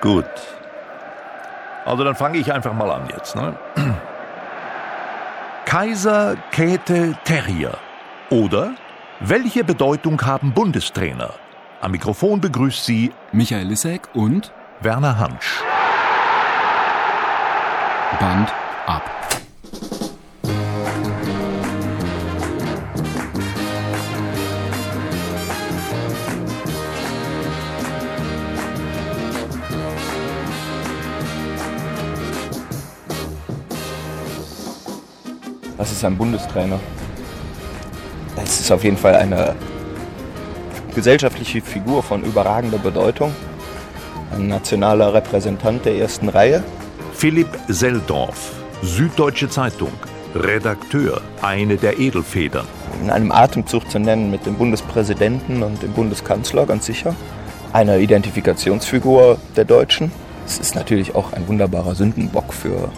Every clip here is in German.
Gut. Also dann fange ich einfach mal an jetzt. Ne? Kaiser, Käthe, Terrier. Oder welche Bedeutung haben Bundestrainer? Am Mikrofon begrüßt Sie Michael Lissek und Werner Hansch. Band ab. Was ist ein Bundestrainer? Es ist auf jeden Fall eine gesellschaftliche Figur von überragender Bedeutung. Ein nationaler Repräsentant der ersten Reihe. Philipp Seldorf, Süddeutsche Zeitung, Redakteur, eine der Edelfedern. In einem Atemzug zu nennen mit dem Bundespräsidenten und dem Bundeskanzler, ganz sicher. Eine Identifikationsfigur der Deutschen. Es ist natürlich auch ein wunderbarer Sündenbock für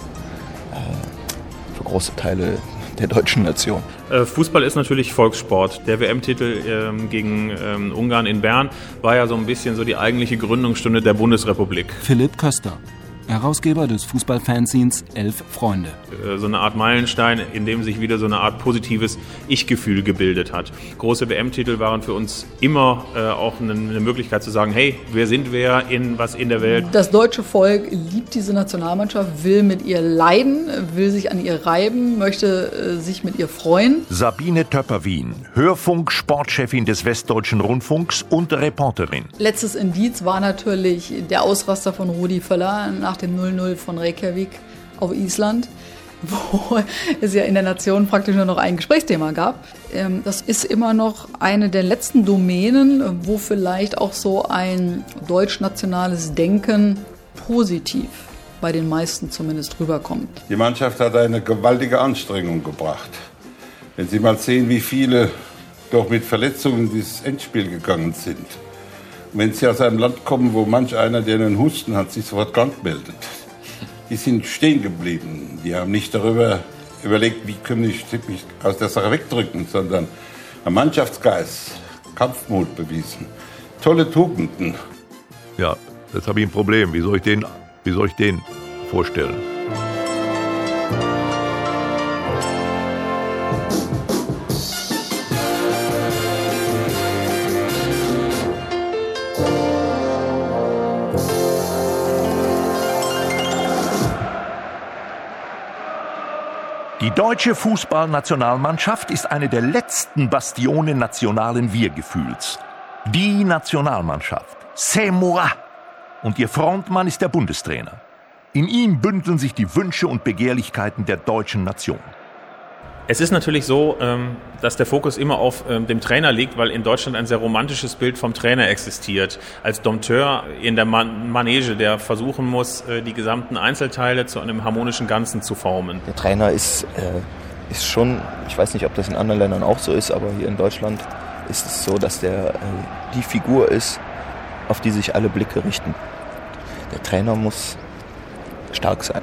große Teile der deutschen Nation. Fußball ist natürlich Volkssport. Der WM-Titel gegen Ungarn in Bern war ja so ein bisschen so die eigentliche Gründungsstunde der Bundesrepublik. Philipp Köster, Herausgeber des Fußballfanzines 11 Freunde. So eine Art Meilenstein, in dem sich wieder so eine Art positives Ich-Gefühl gebildet hat. Große WM-Titel waren für uns immer auch eine Möglichkeit zu sagen, hey, wer sind wir in der Welt? Das deutsche Volk liebt diese Nationalmannschaft, will mit ihr leiden, will sich an ihr reiben, möchte sich mit ihr freuen. Sabine Töpper-Wien, Hörfunk-Sportchefin des Westdeutschen Rundfunks und Reporterin. Letztes Indiz war natürlich der Ausraster von Rudi Völler nach dem 0-0 von Reykjavik auf Island, wo es ja in der Nation praktisch nur noch ein Gesprächsthema gab. Das ist immer noch eine der letzten Domänen, wo vielleicht auch so ein deutsch-nationales Denken positiv bei den meisten zumindest rüberkommt. Die Mannschaft hat eine gewaltige Anstrengung gebracht. Wenn Sie mal sehen, wie viele doch mit Verletzungen in dieses Endspiel gegangen sind. Und wenn Sie aus einem Land kommen, wo manch einer, der einen Husten hat, sich sofort krank meldet. Die sind stehen geblieben. Die haben nicht darüber überlegt, wie können wir mich aus der Sache wegdrücken, sondern ein Mannschaftsgeist, Kampfmut bewiesen. Tolle Tugenden. Ja, jetzt habe ich ein Problem. Wie soll ich den vorstellen? Die deutsche Fußballnationalmannschaft ist eine der letzten Bastionen nationalen Wir-Gefühls. Die Nationalmannschaft, c'est moi. Und ihr Frontmann ist der Bundestrainer. In ihm bündeln sich die Wünsche und Begehrlichkeiten der deutschen Nation. Es ist natürlich so, dass der Fokus immer auf dem Trainer liegt, weil in Deutschland ein sehr romantisches Bild vom Trainer existiert. Als Dompteur in der Manege, der versuchen muss, die gesamten Einzelteile zu einem harmonischen Ganzen zu formen. Der Trainer ist schon, ich weiß nicht, ob das in anderen Ländern auch so ist, aber hier in Deutschland ist es so, dass der die Figur ist, auf die sich alle Blicke richten. Der Trainer muss stark sein.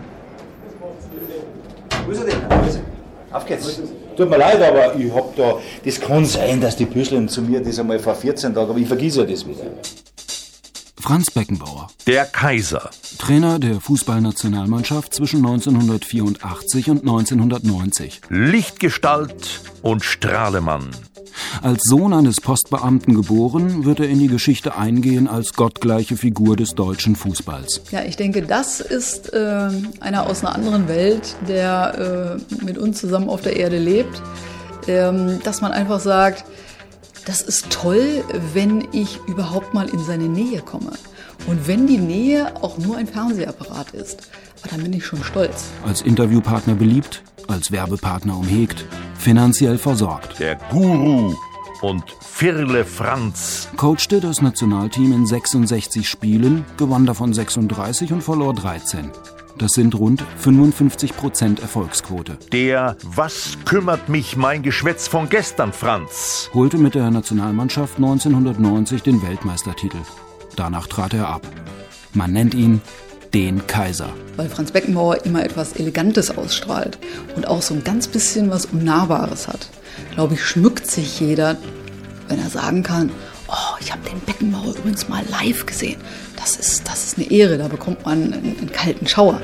Auf geht's. Tut mir leid, aber ich hab da, das kann sein, dass die Püscheln zu mir das einmal vor 14 Tagen, aber ich vergesse ja das wieder. Franz Beckenbauer, Der Kaiser. Trainer der Fußballnationalmannschaft zwischen 1984 und 1990. Lichtgestalt und Strahlemann. Als Sohn eines Postbeamten geboren, wird er in die Geschichte eingehen als gottgleiche Figur des deutschen Fußballs. Ja, ich denke, das ist einer aus einer anderen Welt, der mit uns zusammen auf der Erde lebt, dass man einfach sagt, das ist toll, wenn ich überhaupt mal in seine Nähe komme. Und wenn die Nähe auch nur ein Fernsehapparat ist, dann bin ich schon stolz. Als Interviewpartner beliebt, als Werbepartner umhegt, finanziell versorgt. Der Guru und Firle Franz. Coachte das Nationalteam in 66 Spielen, gewann davon 36 und verlor 13. Das sind rund 55% Erfolgsquote. Der Was kümmert mich mein Geschwätz von gestern, Franz? Holte mit der Nationalmannschaft 1990 den Weltmeistertitel. Danach trat er ab. Man nennt ihn den Kaiser. Weil Franz Beckenbauer immer etwas Elegantes ausstrahlt und auch so ein ganz bisschen was Unnahbares hat. Glaube ich, schmückt sich jeder, wenn er sagen kann, oh ich habe den Beckenbauer übrigens mal live gesehen. Das ist eine Ehre, da bekommt man einen kalten Schauer.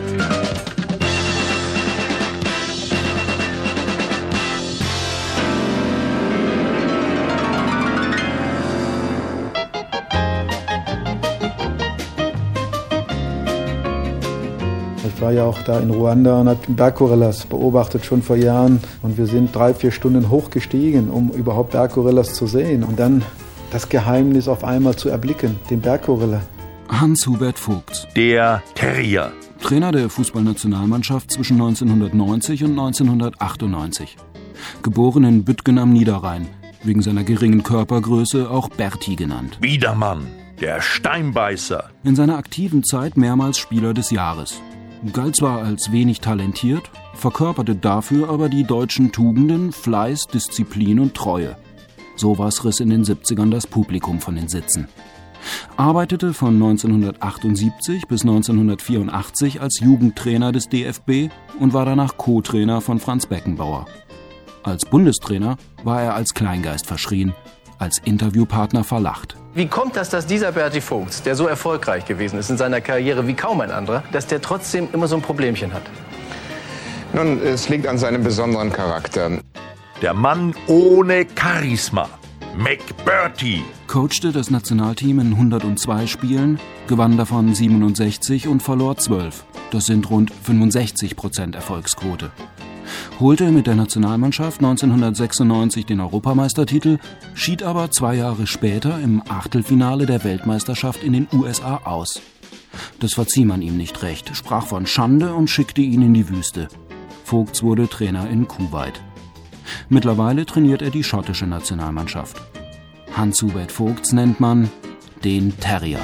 Ich war ja auch da in Ruanda und habe Berggorillas beobachtet, schon vor Jahren. Und wir sind 3-4 Stunden hochgestiegen, um überhaupt Berggorillas zu sehen. Und dann das Geheimnis auf einmal zu erblicken, den Berggorilla. Hans-Hubert Vogt. Der Terrier. Trainer der Fußballnationalmannschaft zwischen 1990 und 1998. Geboren in Büttgen am Niederrhein. Wegen seiner geringen Körpergröße auch Berti genannt. Biedermann. Der Steinbeißer. In seiner aktiven Zeit mehrmals Spieler des Jahres. Galt zwar als wenig talentiert, verkörperte dafür aber die deutschen Tugenden Fleiß, Disziplin und Treue. Sowas riss in den 70ern das Publikum von den Sitzen. Arbeitete von 1978 bis 1984 als Jugendtrainer des DFB und war danach Co-Trainer von Franz Beckenbauer. Als Bundestrainer war er als Kleingeist verschrien, als Interviewpartner verlacht. Wie kommt das, dass dieser Berti Vogt, der so erfolgreich gewesen ist in seiner Karriere wie kaum ein anderer, dass der trotzdem immer so ein Problemchen hat? Nun, es liegt an seinem besonderen Charakter. Der Mann ohne Charisma. McBurty. Coachte das Nationalteam in 102 Spielen, gewann davon 67 und verlor 12. Das sind rund 65% Erfolgsquote. Holte mit der Nationalmannschaft 1996 den Europameistertitel, schied aber 2 Jahre später im Achtelfinale der Weltmeisterschaft in den USA aus. Das verzieh man ihm nicht recht, sprach von Schande und schickte ihn in die Wüste. Vogts wurde Trainer in Kuwait. Mittlerweile trainiert er die schottische Nationalmannschaft. Hans-Hubert Vogts nennt man den Terrier.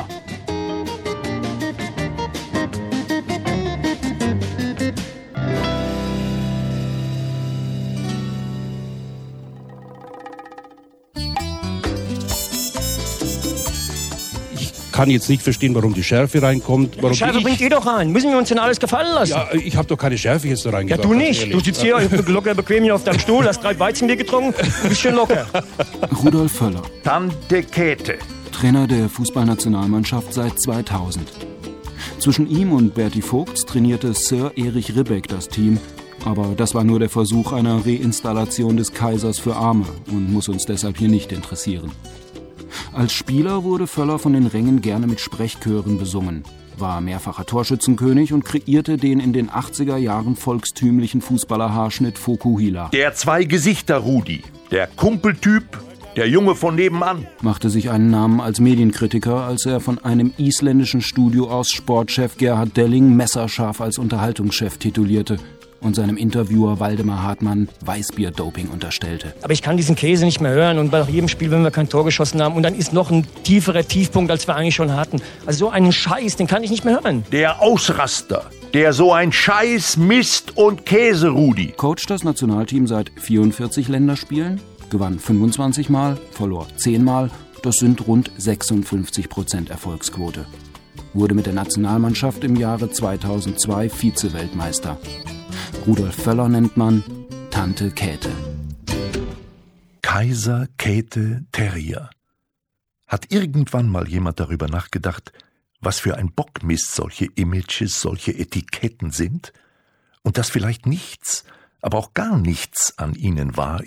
Ich kann jetzt nicht verstehen, warum die Schärfe reinkommt. Warum die Schärfe bringt ihr doch rein. Müssen wir uns denn alles gefallen lassen? Ja, ich habe doch keine Schärfe jetzt da reingebracht. Ja, du nicht. Du sitzt hier locker bequem hier auf deinem Stuhl, hast 3 Weizenbier getrunken, ein bisschen locker. Rudolf Völler. Tante Käthe. Trainer der Fußballnationalmannschaft seit 2000. Zwischen ihm und Berti Vogts trainierte Sir Erich Ribbeck das Team. Aber das war nur der Versuch einer Reinstallation des Kaisers für Arme und muss uns deshalb hier nicht interessieren. Als Spieler wurde Völler von den Rängen gerne mit Sprechchören besungen, war mehrfacher Torschützenkönig und kreierte den in den 80er Jahren volkstümlichen Fußballerhaarschnitt Fokuhila. Der Zwei-Gesichter-Rudi, der Kumpeltyp, der Junge von nebenan. Machte sich einen Namen als Medienkritiker, als er von einem isländischen Studio aus Sportchef Gerhard Delling messerscharf als Unterhaltungschef titulierte und seinem Interviewer Waldemar Hartmann Weißbier-Doping unterstellte. Aber ich kann diesen Käse nicht mehr hören und bei jedem Spiel, wenn wir kein Tor geschossen haben und dann ist noch ein tieferer Tiefpunkt, als wir eigentlich schon hatten. Also so einen Scheiß, den kann ich nicht mehr hören. Der Ausraster, der so ein Scheiß, Mist und Käse-Rudi. Coacht das Nationalteam seit 44 Länderspielen, gewann 25 Mal, verlor 10 Mal, das sind rund 56% Erfolgsquote. Wurde mit der Nationalmannschaft im Jahre 2002 Vize-Weltmeister. Rudolf Völler nennt man Tante Käthe. Kaiser Käthe Terrier. Hat irgendwann mal jemand darüber nachgedacht, was für ein Bockmist solche Images, solche Etiketten sind? Und dass vielleicht nichts, aber auch gar nichts an ihnen wahr